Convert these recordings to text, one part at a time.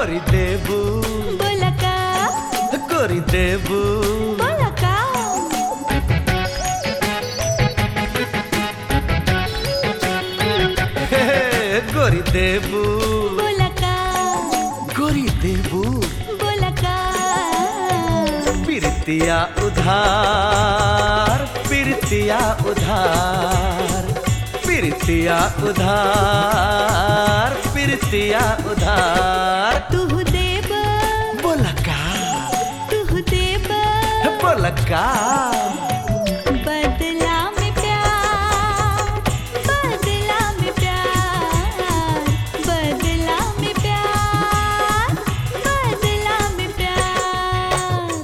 कोरिदेबू बोला का कोरिदेबू बोला का कोरिदेबू बोला का कोरिदेबू बोला का पिरतिया उधार पिरतिया उधार पिरतिया उधार पिरतिया उधार तू देब बोला का तू देब बोला का बदला में प्यार बदला में प्यार बदला में प्यार बदला में प्यार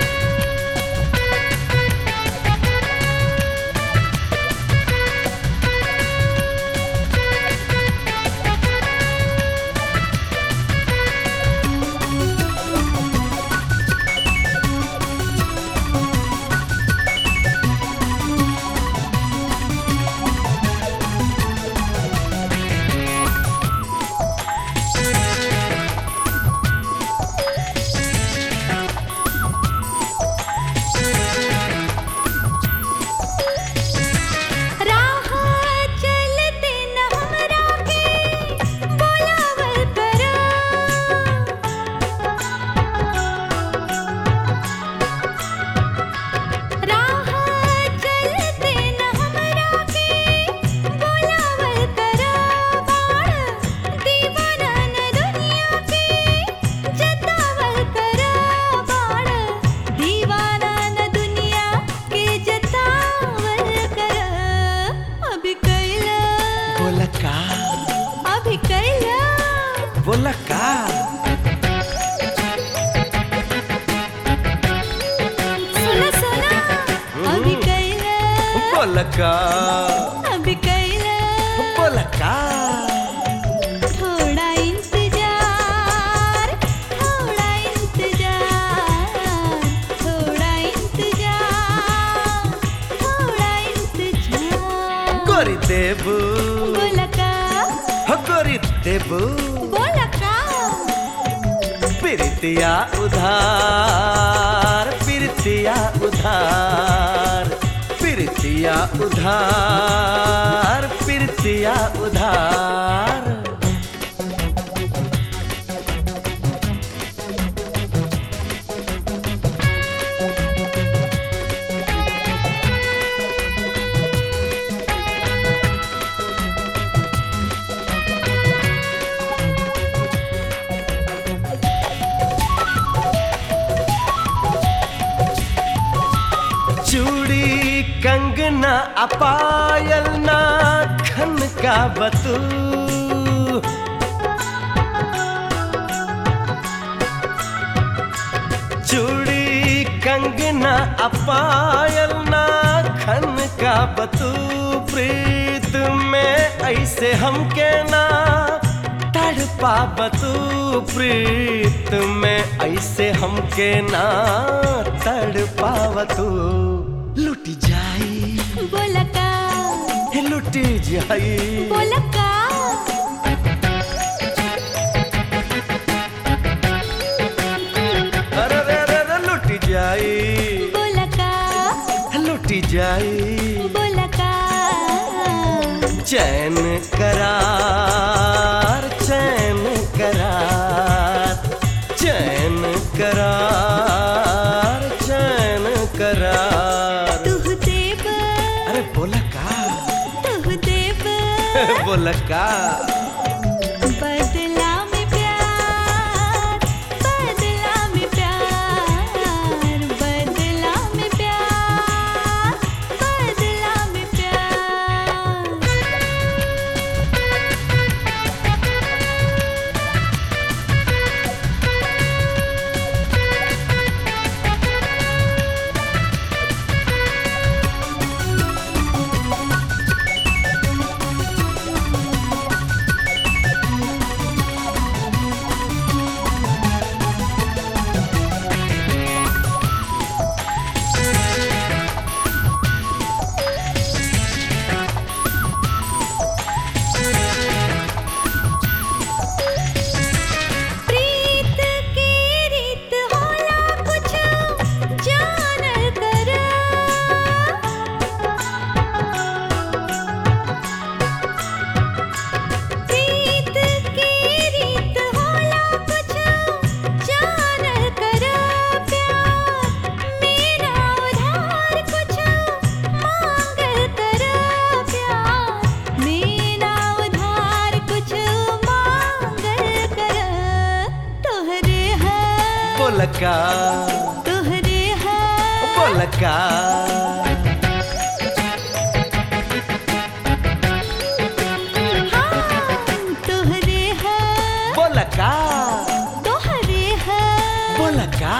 बोला का सुना सुना अभी कैला बोला का अभी कैला बोला का थोड़ा इंतजार थोड़ा इंतजार थोड़ा इंतजार थोड़ा इंतजार कोरिदेबू बोला का कोरिदेबू बोला का पिरतिया उधार पिरतिया उधार पिरतिया उधार पिरतिया उधार चूड़ी कंगना अपायल नाखन का बतू चूड़ी कंगना अपायल नाखन का बतू प्रीत में ऐसे हमके ना तड़पा बतू प्रीत में ऐसे हमके ना तड़पावतू लुट जाई बोला का लुट जाई बोला का अरे रे रे रे लुट जाई बोला का लुट जाई बोला का चैन करार चैन करार चैन करार चैन करार तू देब अरे बोला का तू देब बोला का बदला में प्यार बदला में प्यार बदला में प्यार बदला में प्यार बोल का तोहरे है बोल का तोहरे है बोल का तोहरे है बोल का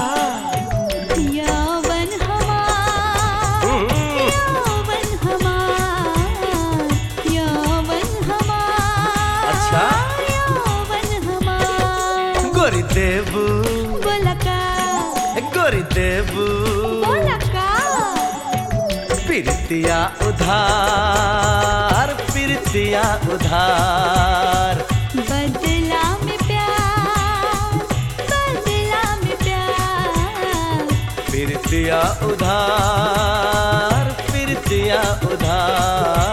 यावन हमार यावन हमार यावन हमार अच्छा? यावन हमार गोरी देबू बोलका गोरी देबू बोलका प्रीतिया उधार प्रीतिया उधार बदला में प्यार बदला में प्यार प्रीतिया उधार प्रीतिया उधार